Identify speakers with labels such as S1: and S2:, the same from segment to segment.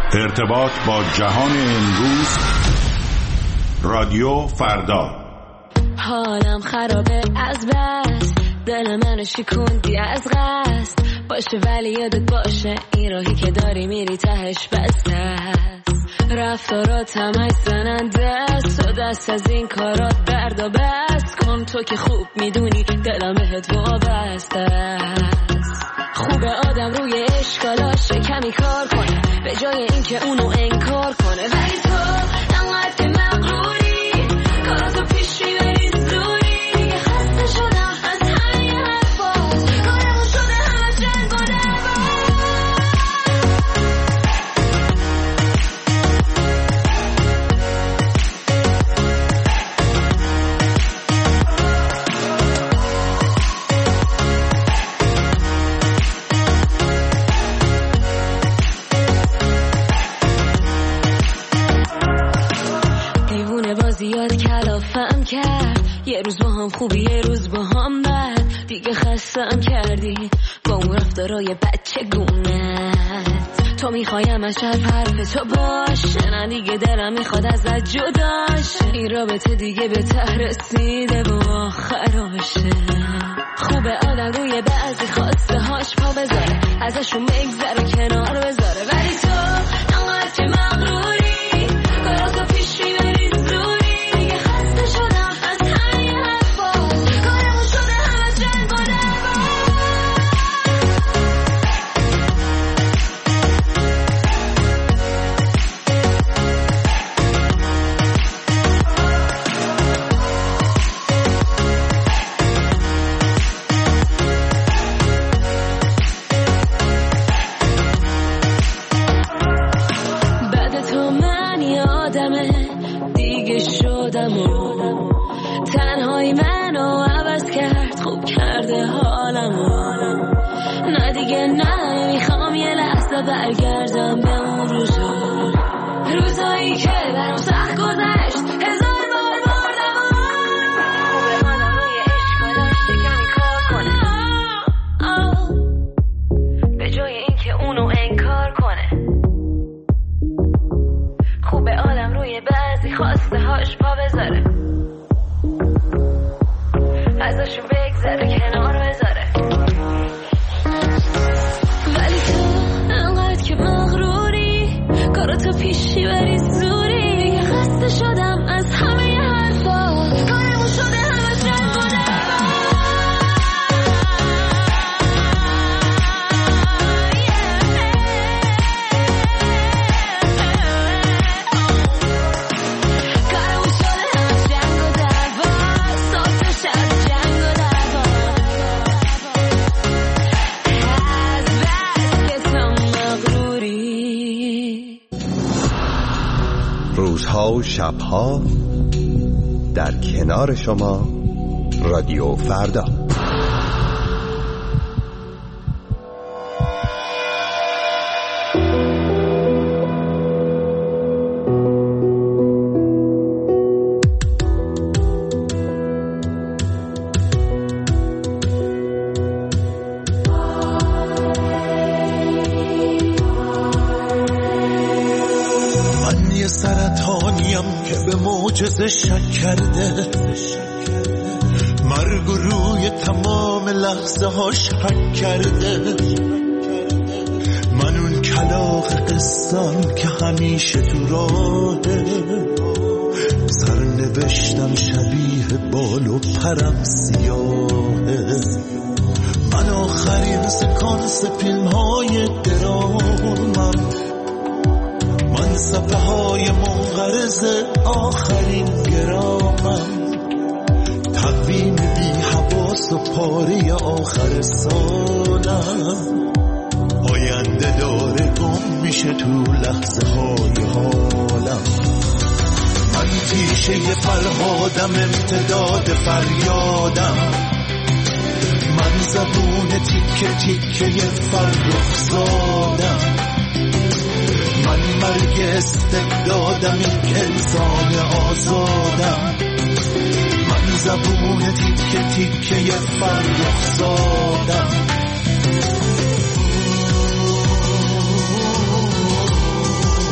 S1: ارتباط با جهان امروز. رادیو فردا.
S2: حالم خرابه از بس، دل منو شکوندی از قصد. باشه ولی یادت باشه این راهی که داری میری تهش بسته است. رفتارات همش زننده است و دست از این کارات درد و بس کن. تو که خوب میدونی دلم بهت وابسته است. خوبه آدم روی اشکالاش کمی کار کنه به جای اینکه اونو انکار کنه. ولی تو انقدر که مغروری کاراتو پیش میبری زوری. خسته شدم از همه حرفات، کارمون شده همه جنگ و دعوا. زیاد کلافم کرد، یه روز با هم خوبی یه روز با هم بد. دیگه خستم کردی با اون رفتارای بچه گونت. تو میخوایم از شب حرف تو باشه، نه دیگه دلم میخواد ازت جداشه. این رابطه دیگه به ته رسیده و آخراشه. خوبه آدم روی بعضی خواسته هاش پا بذاره، ازشون بگذره کنار بذاره. ولی تو انقدر که مغروری کاراتو پیش میبری زوری. تنهایی منو عوض کرد، خوب کرده حالمو. نه دیگه نه، میخوام یه لحظه برگردم به اون روزایی که برام سخت گذشت. هزار بار بردم آدم روی اشکالاش کمی کار کنه به جای اینکه اونو انکار کنه. خوبه آدم روی بعضی خواسته هاش پا بذاره، ازشون بگذره کنار بذاره. ولی تو انقدر که مغروری کاراتو پیش میبری زوری. دیگه خسته شدم از همه حرفا، کارمون شده همه جنگ و دعوا. کارمون شده همه جنگ و دعوا، صبح شب جنگ و دعوا. از بس که تو مغروری.
S3: روزها و شبها در کنار شما، رادیو فردا.
S4: شک کرده مرگ روی تمام لحظه هاش حک کرده. من اون کلاغ قصم که همیشه تو راهه، سرنوشتم شبیه بال و پرم سیاهه. من آخرین سکانس فیلم های درامم، من صفحه های منقرض آخرین گرامم. تقویم بی حواس و پاره آخر سالم، آینده داره گم میشه تو لحظه های حالم. من تیشه فرهادم، امتداد فریادم. من زبون تیکه تیکه فرخ زادم. من مرگ استبدادم، این انسان آزادم. من زبون تیکه تیکه فرخ زادم.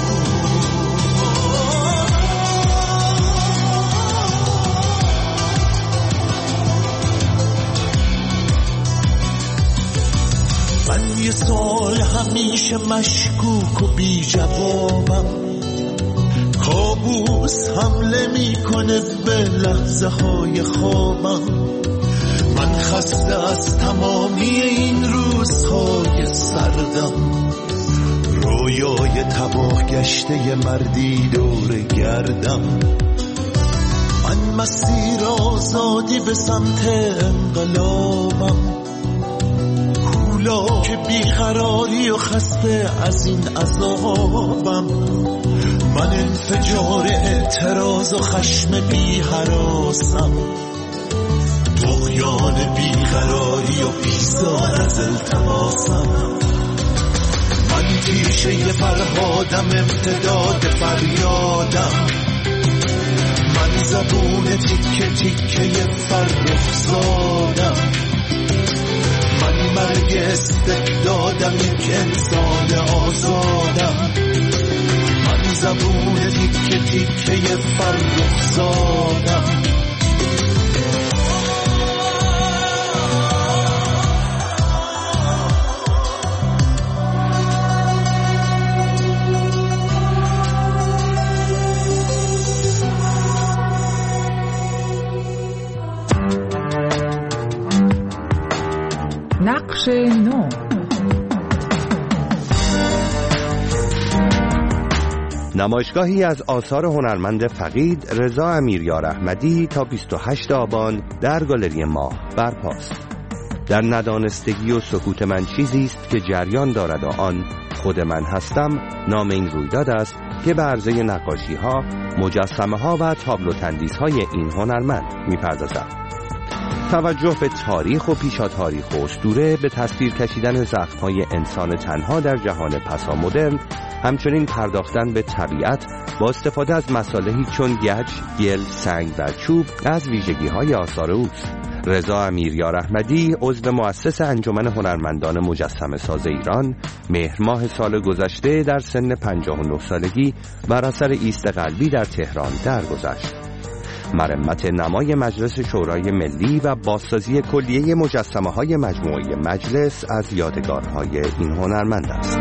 S4: همیشه مشکوک و بی جوابم، کابوس حمله میکنه به لحظه های خوابم. من خسته از تمامی این روزهای سردم، رویای تباه گشته مردی دور گردم. من مسیر آزادی به سمت انقلابم، کولا که بیقراری و خسته از این عذابم. من انفجار اعتراض و خشم بی هراسم، طغیان بیقراری و بیزار از التماسم. من تیشه فرهادم، امتداد فریادم. من زبون تیکه تیکه فرخ زادم. من مرگ استعدادم، یک انسان آزادم. من زبون تیکه تیکه فرخ زادم.
S5: نقش نو.
S3: نمایشگاهی از آثار هنرمند فقید رضا امیریار احمدی تا 28 آبان در گالری ماه برپاست. در ندانستگی و سکوت من چیزی است که جریان دارد و آن خود من هستم نام این رویداد است که به عرضه نقاشی‌ها، مجسمه‌ها و تابلو تندیس‌های این هنرمند می‌پردازد. توجه به تاریخ و پیشا تاریخ و اسطوره، به تصویر کشیدن زخم‌های انسان تنها در جهان پسا مدرن، همچنین پرداختن به طبیعت با استفاده از مصالحی چون گچ، گل، سنگ و چوب از ویژگی‌های آثار اوست. رضا امیریار احمدی عضو مؤسس انجمن هنرمندان مجسمه ساز ایران مهر ماه سال گذشته در سن 59 سالگی بر اثر ایست قلبی در تهران درگذشت. مرمت نمای مجلس شورای ملی و بازسازی کلیه مجسمه‌های مجموعه مجلس از یادگارهای این هنرمند است.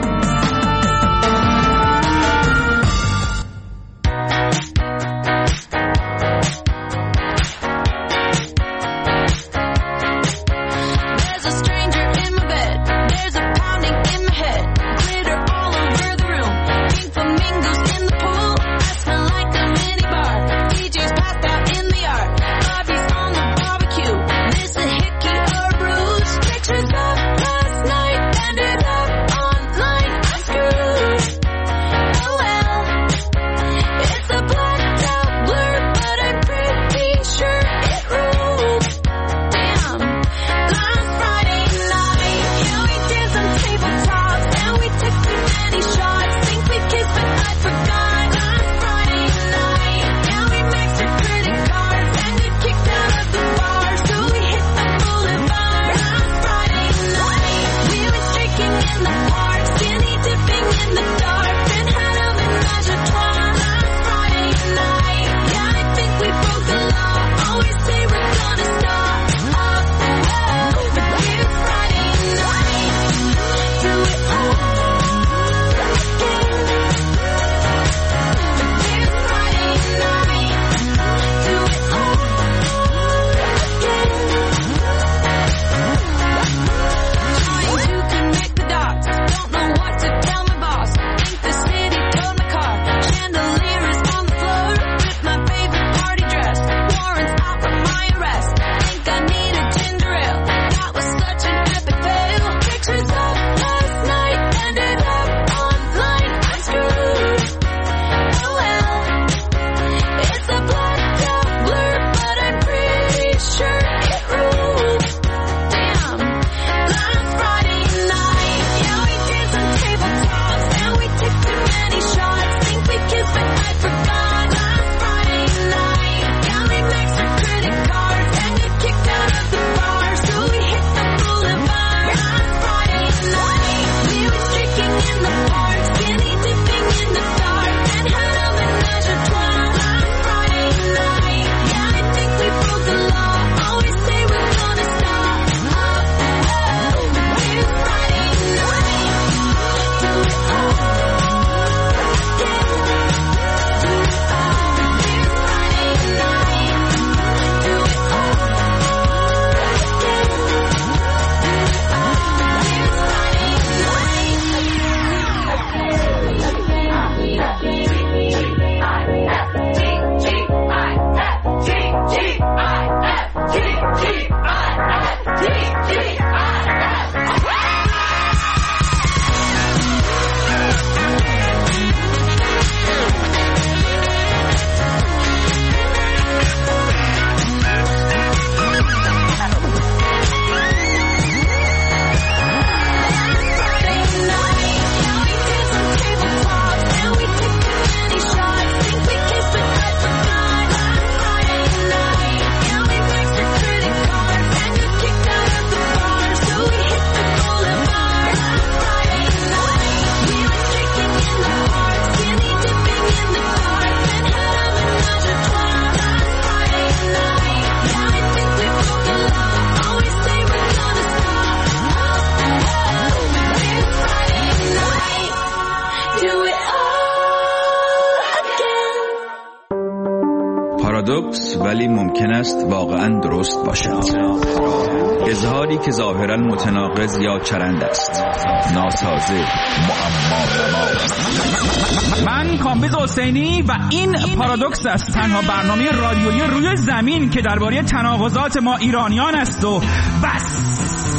S5: پارادوکس ولی ممکن است واقعا درست باشد. اظهاری که ظاهرا متناقض یا چرند است، ناسازه، معما.
S6: من کامبیز حسینی و این پارادوکس است، تنها برنامه رادیویی روی زمین که درباره تناقضات ما ایرانیان است و بس.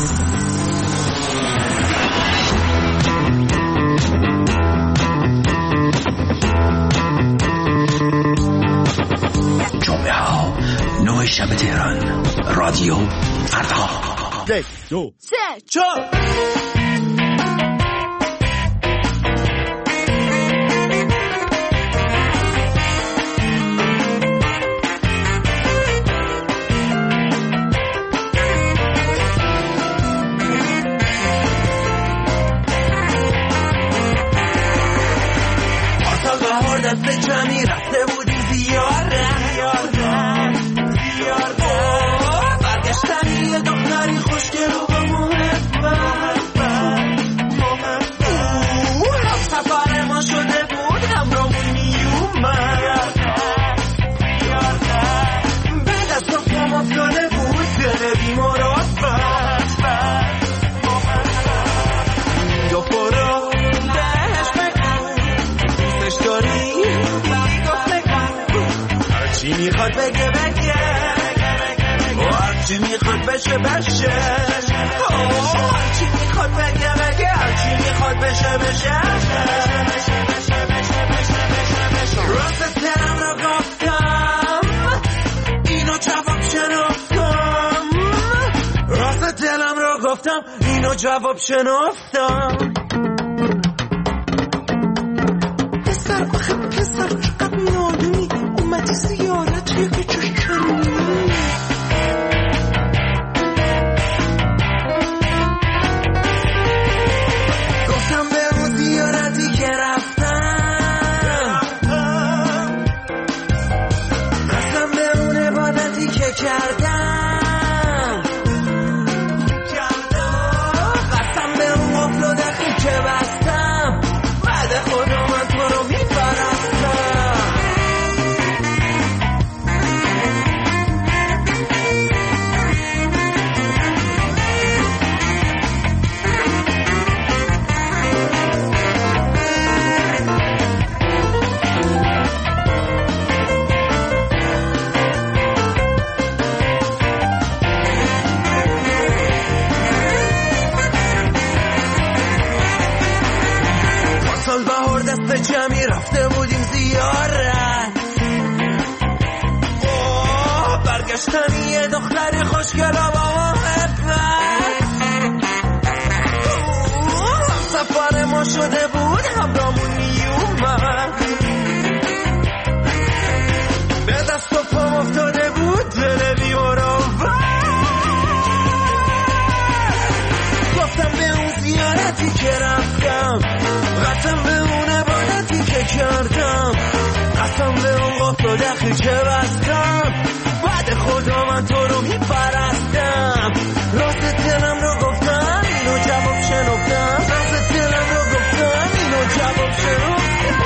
S7: جمعه ها 9 شب تهران، رادیو فردا.
S8: 1 2
S2: 3
S8: 4
S4: دست جمعی رفته بودیم زیاره برگشتن یه دختری خوشگل و با محبت هم سفر ما شده بود همراهمون میومد به دست و پام افتاده بود دل بیمرافت یا برو بهش بگو دوستش داری هرچی میخواد بگه هرچی میخواد بشه هرچی میخواد بگه هرچی میخواد بشه راست دلم رو گفتم اینو جواب شنفتم راست دلم رو گفتم اینو جواب شنفتم پسر آخه پسر چقدر نادونی اومدی زیارت که چشمی گفتم به اون زیارتی که رفتم قسم به اون عبادتی که کردم قسم به اون قفل و دخی که بستم بعد خدا من تو رو میپرستم سال بهار دست جمعی رفته بودیم زیارت برگشتن یه دختری خوشگل و با محبت سفر ما شده بود همراهمون میومد به دست و پام افتاده بود دل بیمرافت گفتم به اون زیارتی که رفتم قسم به اون عبادتی که کردم قسم به اون قفل و دخی که بستم بعد خدا من تو رو میپرستم راست دلم رو گفتم اینو جواب شنفتم راست دلم رو گفتم اینو جواب شنفتم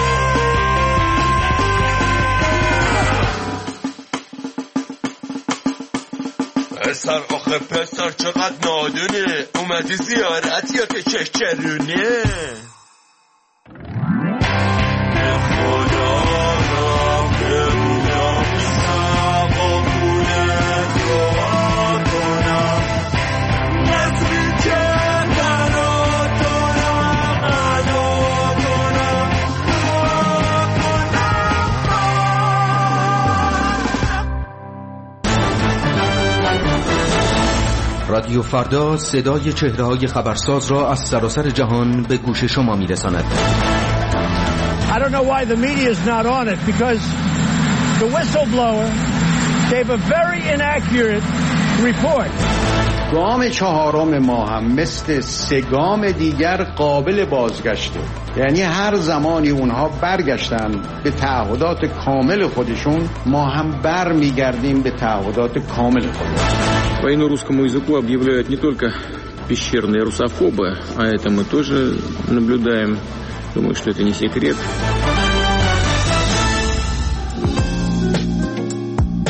S4: پسر آخه پسر چقدر نادونه اومدی زیارت یا که چشچرونه
S9: رادیو فردا صدای چهره‌های خبرساز را از سراسر جهان به گوش شما می‌رساند.
S10: I don't know why the media is not on it because the whistleblower gave a very inaccurate report.
S11: گام چهارم ما هم مثل 3 گام دیگر قابل بازگشته، یعنی هر زمانی اونها برگشتن به تعهدات کامل خودشون ما هم بر میگردیم به تعهدات کامل خودمون.
S12: Войну русскому языку объявляют не только пещерные русофобы, а это мы тоже наблюдаем. Думаю, что это не секрет.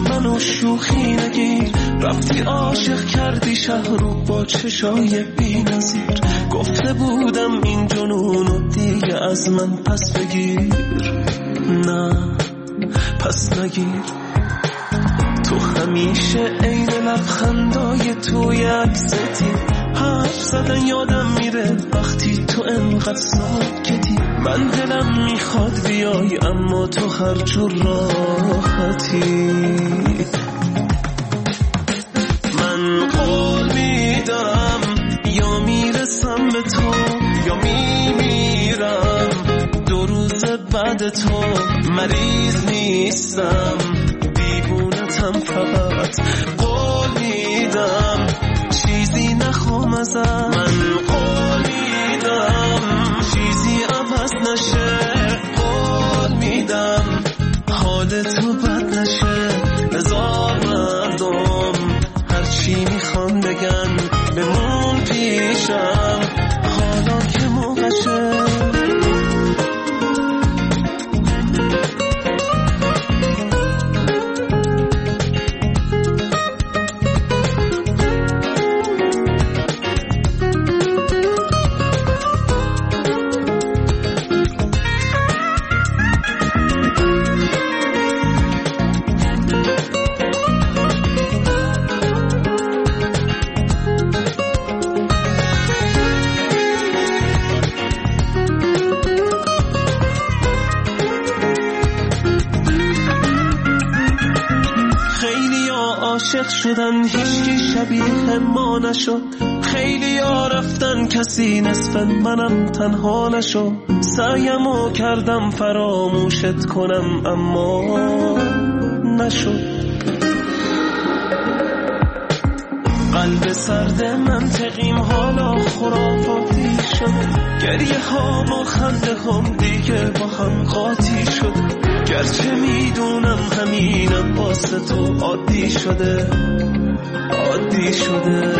S13: منو شوخی نگیر، رفتی عاشق کردی شهر رو با چشای بی نظیر. گفته بودم این جنونو دیگه از من پس بگیر، نه پس نگیر. تو همیشه عین لبخندای توی عکستی، حرف زدن یادم میره وقتی تو انقدر ساکتی. من دلم میخواد بیای اما تو هر جور راحتی. من قول میدم یا میرسم به تو یا میمیرم، 2 روز بعد تو مریض نیستم، دیوونتم فقط. قول میدم چیزی نخوام ازم، من قول میدم چیزی عوض نشه. قول میدم حال تو بد نشه. بذار مردم هرچی میخوان بگن بمون پیشم حالا که موقعشه. عاشق شدن هیچکی شبیه ما نشد، خیلی ها رفتن کسی نصف منم تنها نشد. سعیمو کردم فراموشت کنم اما نشد. قلب سرد منطقیم حالا خرافاتی شد، گریه ها با خنده هم دیگه با هم قاطی شد. گرچه میدونم همینم واسه تو عادی شده، عادی شده.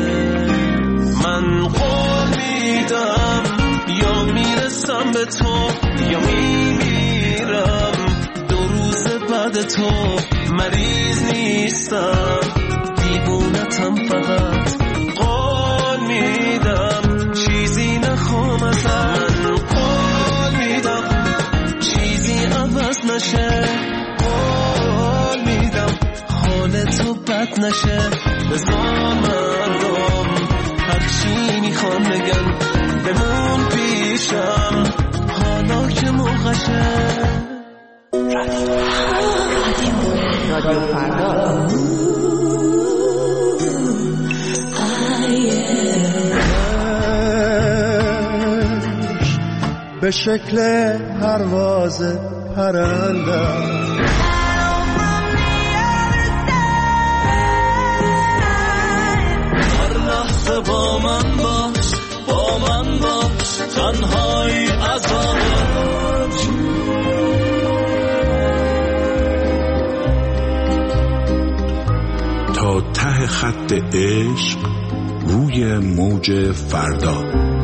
S13: من قول میدم یا میرسم به تو یا میمیرم، 2 روز بعد تو مریض نیستم، دیوونتم فقط. قول میدم چیزی نخوام ازم، من قول میدم چیزی عوض نشه. قول میدم حال تو بد نشه. بذار مردم هرچی میخوان بگن بمون پیشم حالا که موقعشه.
S14: رادیو فردا
S4: به شکل پرواز پرنده هر لحظه با من باش، با من باش، تنهایی عذابت.
S1: تا ته خط عشق روی موج فردا.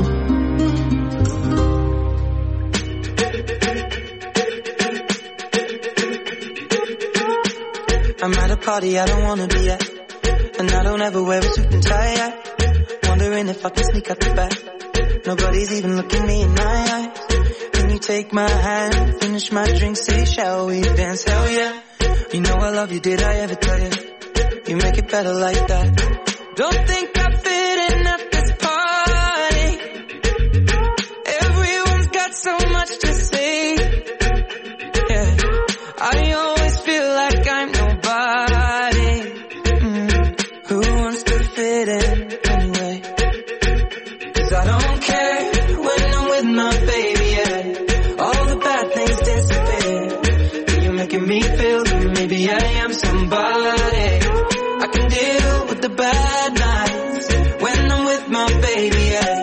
S15: I'm at a party I don't wanna be at, and I don't ever wear a suit and tie yet. Wondering if I can sneak out the back. Nobody's even looking me in my eyes. Can you take my hand, finish my drink, say shall we dance? Hell yeah. You know I love you, did I ever tell you? You make it better like that. Don't think I fit in at this party. Everyone's got so much to say. Yeah, I always feel like I'm nobody. Who wants to fit in anyway? 'Cause I don't care when I'm with my baby, yeah. All the bad things disappear. You're making me feel that maybe I am somebody. I can deal with the bad nights when I'm with my baby, yeah.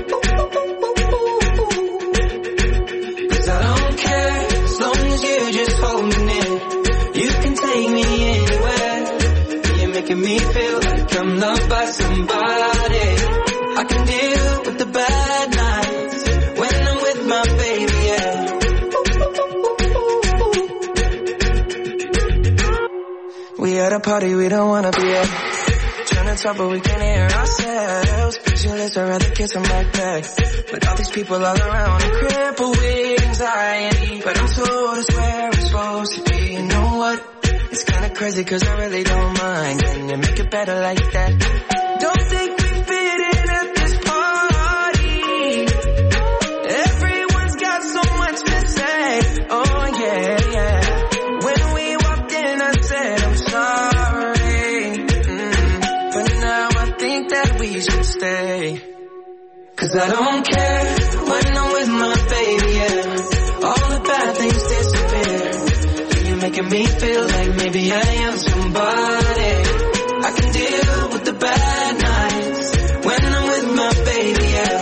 S15: 'Cause I don't care as long as you just hold me near. You can take me anywhere. You're making me feel like I'm loved by somebody. I can deal with the bad nights when I'm with my baby, yeah. We at a party we don't wanna be at. Trying to talk but we can't hear ourselves. Pictureless, I'd rather kiss them right back. But all these people all around are crippled with anxiety. But I'm told it's where we're supposed to be. You know what? It's kinda crazy cause I really don't mind. Can you make it better like that? Don't think we fit in at this party. Everyone's got so much to say. Oh yeah, yeah. When we walked in I said I'm sorry. But now I think that we should stay. Cause I don't care when I'm with my baby, yeah. All the bad things disappear. You're making me feel like maybe I am somebody. I can deal with the bad nights when I'm with my baby, yeah.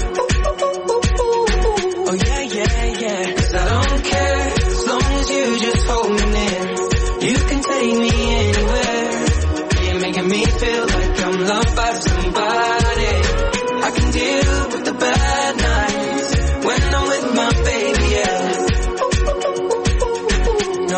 S15: Oh yeah, yeah, yeah. Cause I don't care as long as you just hold me near. You can take me anywhere. You're making me feel like I'm loved by somebody. I can deal with the bad nights when I'm with my baby, yeah. No,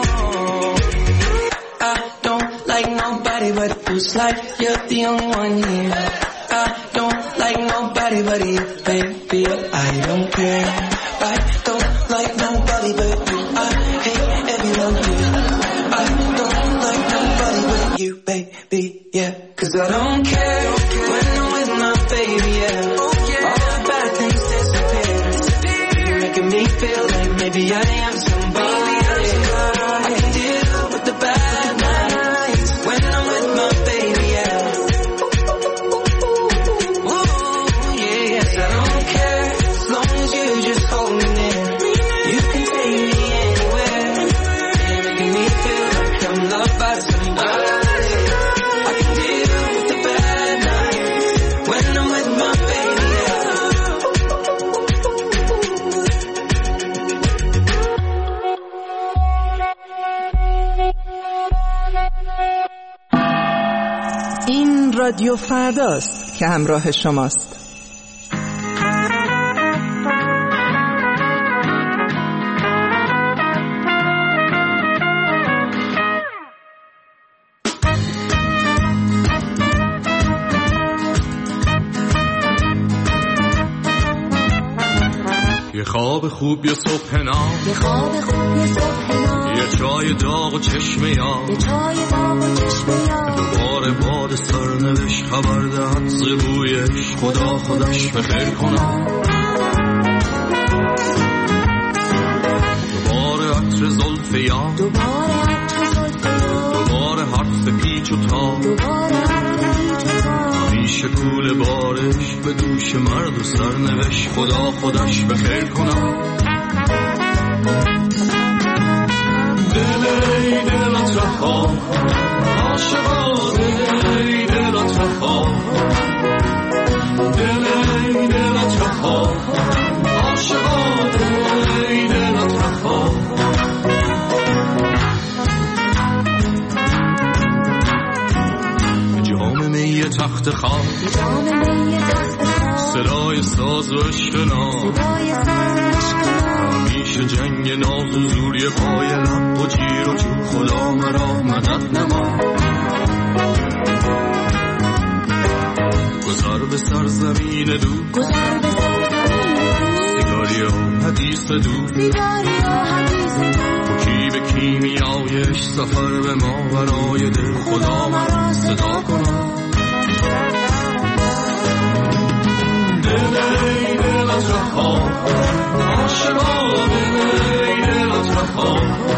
S15: I don't like nobody but it feels like you're the only one here. I don't like nobody but you, baby, I don't care. I don't like nobody but you, I hate everyone here. I don't like nobody but you, baby, yeah. Cause I don't care when I'm with my baby, yeah. All the bad things disappear. You're making me feel like maybe I am somebody. I can deal with the bad nights when I'm with my baby, yeah. Ooh, yeah, yes, I don't care as long as you just hold me near. You can take me anywhere. You're making me feel like I'm loved by somebody. I can deal with the bad nights when I'm with my baby, yeah.
S16: این رادیو فرداست که همراه شماست.
S17: یه خواب خوب یه صبح نام،
S2: یه خواب خوب یه صبح نام،
S17: یه چای داغ و چشم یار،
S2: یه چای داغ و چشم یار،
S17: دوباره باد سرنوشت خبر دهد ز بویش، خدا خودش بخیر کنم. دوباره عطر زلف یار،
S2: دوباره عطر زلف یار،
S17: دوباره حرف پیچ و تاب،
S2: دوباره حرف پیچ و تاب،
S17: میشه کول بارش به دوش مرد و سرنوشت، خدا خودش بخیر کنم. دلی دلت رها عاشقا، دلی دلت رها، دلی دلت رها عاشقا، دلی دلت رها. جام می تخت خواب، صدای ساز و عشق نام، همیشه جنگ ناز و زوری پای لب و جیر و جو، خدا مرا مدد نما. گذر به سرزمین دو، سیگاری و حدیث دو، خوکی به کیمیایش، سفر به ما برای دل، خدا مرا صدا کنم. دلی دلت رها عاشقا، دلی دلت رها،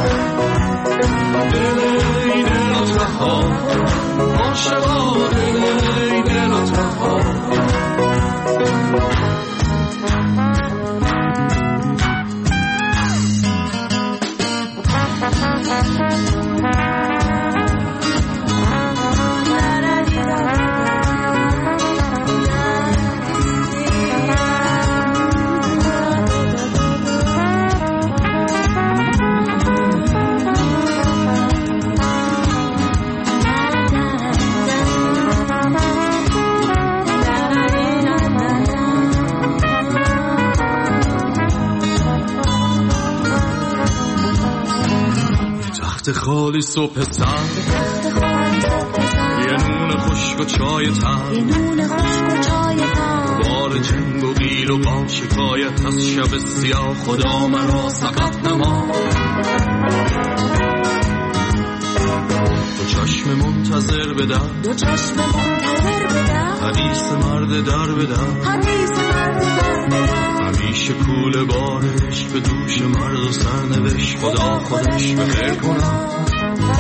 S17: دلی دلت رها عاشقا، دلی دلت رها. خالی صبح سر، یه نون خشک و چای تر، بار جنگ و قیل و با شکایت از شب سیاه خدا مرا سقط نما. دو چشم منتظر بدم، دو چشم منتظر بدم، حدیث مرد در بدم، حدیث مرد در بدم، همیشه کوله بارش به دوش مرد و سرنوشت خدا خودش به خیر کنم.